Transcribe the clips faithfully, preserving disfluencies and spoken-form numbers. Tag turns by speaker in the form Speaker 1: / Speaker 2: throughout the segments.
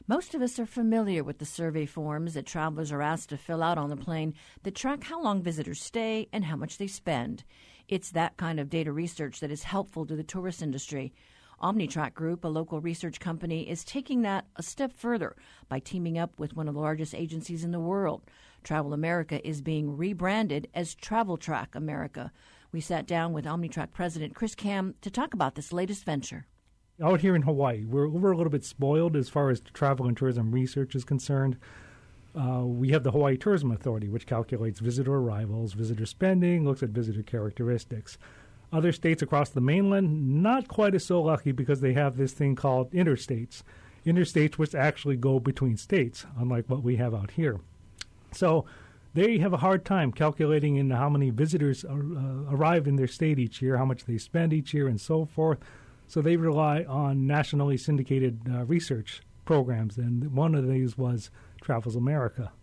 Speaker 1: Most of us are familiar with the survey forms that travelers are asked to fill out on the plane that track how long visitors stay and how much they spend. It's that kind of data research that is helpful to the tourist industry. OmniTrack Group, a local research company, is taking that a step further by teaming up with one of the largest agencies in the world. Travel America is being rebranded as TravelTrack America. We sat down with OmniTrack President Chris Kam to talk about this latest venture.
Speaker 2: Out here in Hawaii, we're, we're a little bit spoiled as far as travel and tourism research is concerned. Uh, we have the Hawaii Tourism Authority, which calculates visitor arrivals, visitor spending, looks at visitor characteristics. Other states across the mainland, not quite as so lucky because they have this thing called interstates. Interstates which actually go between states, unlike what we have out here. So they have a hard time calculating in how many visitors uh, arrive in their state each year, how much they spend each year, and so forth. So they rely on nationally syndicated uh, research programs, and one of these was Travels America.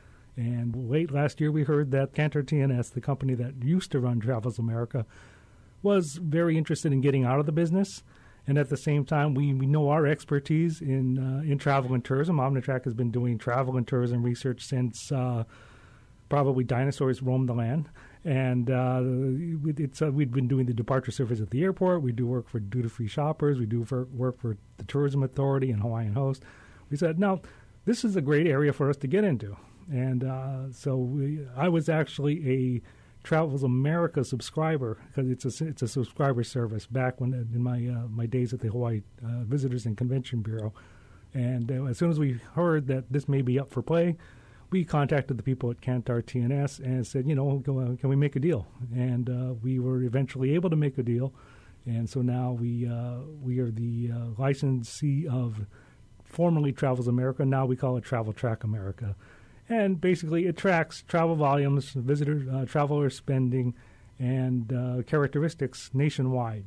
Speaker 2: And late last year we heard that Kantar T N S, the company that used to run Travels America, was very interested in getting out of the business. And at the same time, we, we know our expertise in uh, in travel and tourism. OmniTrack has been doing travel and tourism research since uh, probably dinosaurs roamed the land. And uh, it's uh, we've been doing the departure service at the airport. We do work for duty-free shoppers. We do for, work for the Tourism Authority and Hawaiian Host. We said, no, this is a great area for us to get into. And uh, so we, I was actually a Travels America subscriber because it's a it's a subscriber service back when in my uh, my days at the Hawaii uh, Visitors and Convention Bureau, and uh, as soon as we heard that this may be up for play, we contacted the people at Kantar T N S and said, you know, can we make a deal? And uh, we were eventually able to make a deal, and so now we uh, we are the uh, licensee of formerly Travels America. Now we call it TravelTrack America. And basically, it tracks travel volumes, visitor, uh, traveler spending, and uh, characteristics nationwide.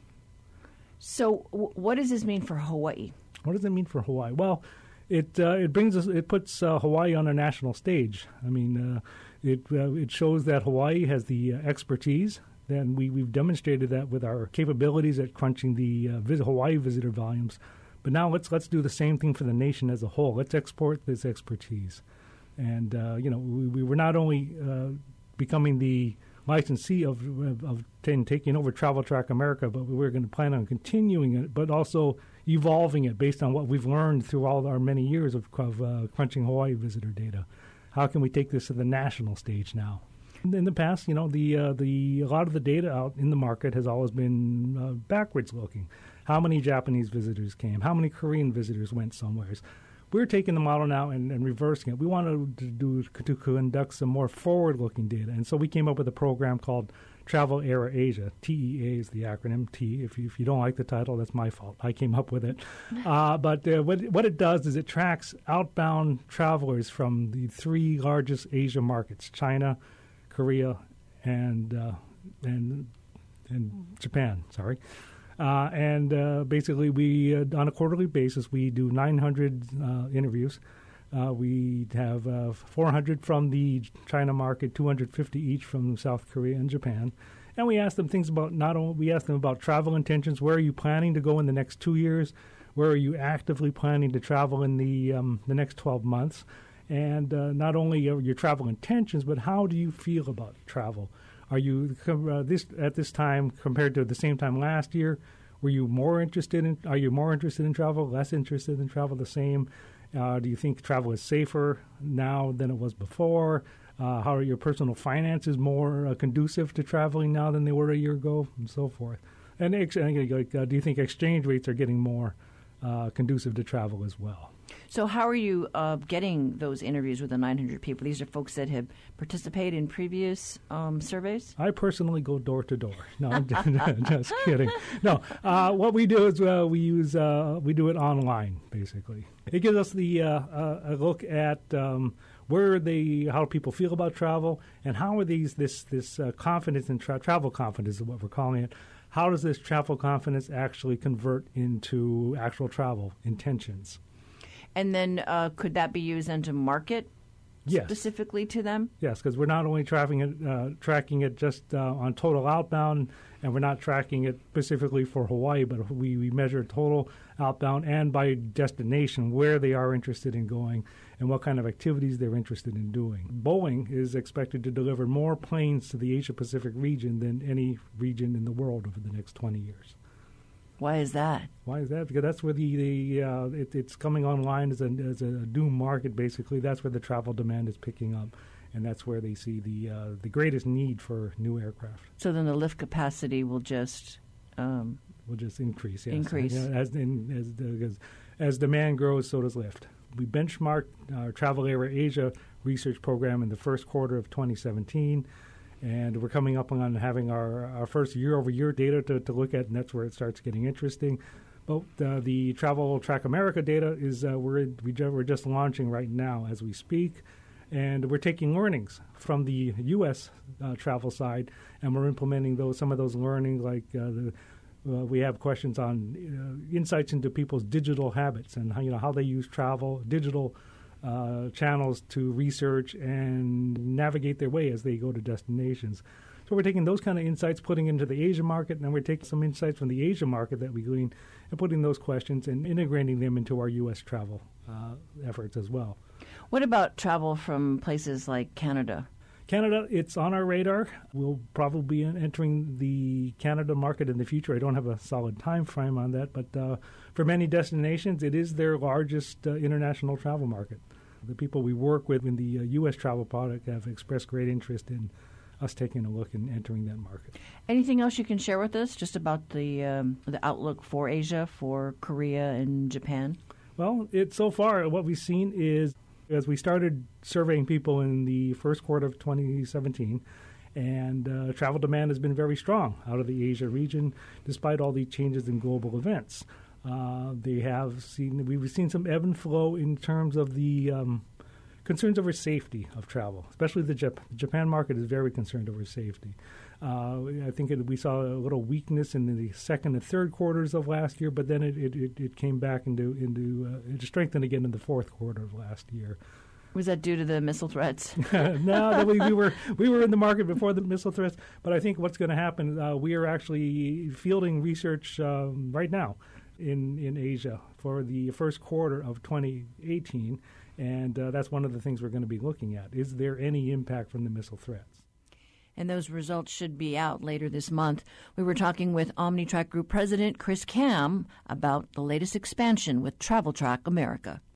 Speaker 1: So, w- what does this mean for Hawaii?
Speaker 2: What does it mean for Hawaii? Well, it uh, it brings us, it puts uh, Hawaii on a national stage. I mean, uh, it uh, it shows that Hawaii has the uh, expertise. Then we we've demonstrated that with our capabilities at crunching the uh, vis- Hawaii visitor volumes. But now let's let's do the same thing for the nation as a whole. Let's export this expertise. And, uh, you know, we, we were not only uh, becoming the licensee of, of, of t- taking over TravelTrack America, but we were going to plan on continuing it, but also evolving it based on what we've learned through all our many years of, of uh, crunching Hawaii visitor data. How can we take this to the national stage now? In the past, you know, the uh, the a lot of the data out in the market has always been uh, backwards looking. How many Japanese visitors came? How many Korean visitors went somewheres? We're taking the model now and, and reversing it. We wanted to do to conduct some more forward-looking data, and so we came up with a program called Travel Era Asia. T E A is the acronym. T. If you, if you don't like the title, that's my fault. I came up with it. Uh, but uh, what what it does is it tracks outbound travelers from the three largest Asia markets: China, Korea, and uh, and and Japan. Sorry. Uh, and uh, basically, we uh, on a quarterly basis, we do nine hundred uh, interviews. Uh, we have uh, four hundred from the China market, two hundred fifty each from South Korea and Japan. And we ask them things about not only we ask them about travel intentions. Where are you planning to go in the next two years? Where are you actively planning to travel in the um, the next twelve months? And uh, not only your travel intentions, but how do you feel about travel? Are you uh, this at this time compared to the same time last year? Were you more interested in? Are you more interested in travel? Less interested in travel? The same? Uh, do you think travel is safer now than it was before? Uh, how are your personal finances more uh, conducive to traveling now than they were a year ago, and so forth? And ex- uh, do you think exchange rates are getting more uh, conducive to travel as well?
Speaker 1: So how are you uh, getting those interviews with the nine hundred people? These are folks that have participated in previous um, surveys?
Speaker 2: I personally go door to door. No, I'm just kidding. No, uh, what we do is uh, we use uh, we do it online, basically. It gives us the uh, uh, a look at um, where they how people feel about travel and how are these this this uh, confidence in tra- travel confidence is what we're calling it. How does this travel confidence actually convert into actual travel intentions?
Speaker 1: And then uh, could that be used then to market
Speaker 2: yes.
Speaker 1: specifically to them?
Speaker 2: Yes, because we're not only tracking it, uh, tracking it just uh, on total outbound, and we're not tracking it specifically for Hawaii, but we, we measure total outbound and by destination, where they are interested in going and what kind of activities they're interested in doing. Boeing is expected to deliver more planes to the Asia-Pacific region than any region in the world over the next twenty years.
Speaker 1: Why is that?
Speaker 2: Why is that? Because that's where the, the uh, it, it's coming online as a, as a doom market, basically. That's where the travel demand is picking up, and that's where they see the uh, the greatest need for new aircraft.
Speaker 1: So then the lift capacity will just... Um,
Speaker 2: will just increase, yes.
Speaker 1: Increase.
Speaker 2: You know, as, in, as, the, as, as demand grows, so does lift. We benchmarked our Travel Era Asia research program in the first quarter of twenty seventeen, and we're coming up on having our, our first year-over-year data to, to look at, and that's where it starts getting interesting. But uh, the Travel Track America data is uh, we're we ju- we're just launching right now as we speak, and we're taking learnings from the U S uh, travel side, and we're implementing those some of those learnings. Like uh, the, uh, we have questions on uh, insights into people's digital habits and how you know how they use travel digital. Uh, channels to research and navigate their way as they go to destinations. So we're taking those kind of insights, putting into the Asia market, and then we're taking some insights from the Asia market that we glean and putting those questions and integrating them into our U S travel uh, efforts as well.
Speaker 1: What about travel from places like Canada?
Speaker 2: Canada, it's on our radar. We'll probably be entering the Canada market in the future. I don't have a solid time frame on that, but uh, for many destinations, it is their largest uh, international travel market. The people we work with in the uh, U S travel product have expressed great interest in us taking a look and entering that market.
Speaker 1: Anything else you can share with us just about the um, the outlook for Asia, for Korea and Japan?
Speaker 2: Well, it so far what we've seen is as we started surveying people in the first quarter of twenty seventeen, and uh, travel demand has been very strong out of the Asia region, despite all the changes in global events. Uh, they have seen we've seen some ebb and flow in terms of the um, concerns over safety of travel, especially the Jap- Japan market is very concerned over safety. Uh, I think it, we saw a little weakness in the second and third quarters of last year, but then it, it, it, it came back into into uh, it strengthened again in the fourth quarter of last year.
Speaker 1: Was that due to the missile threats?
Speaker 2: No, we, we were we were in the market before the missile threats, but I think what's going to happen, uh, we are actually fielding research um, right now in, in Asia for the first quarter of twenty eighteen, and uh, that's one of the things we're going to be looking at. Is there any impact from the missile threats?
Speaker 1: And those results should be out later this month. We were talking with OmniTrack Group President Chris Kam about the latest expansion with Travel Track America.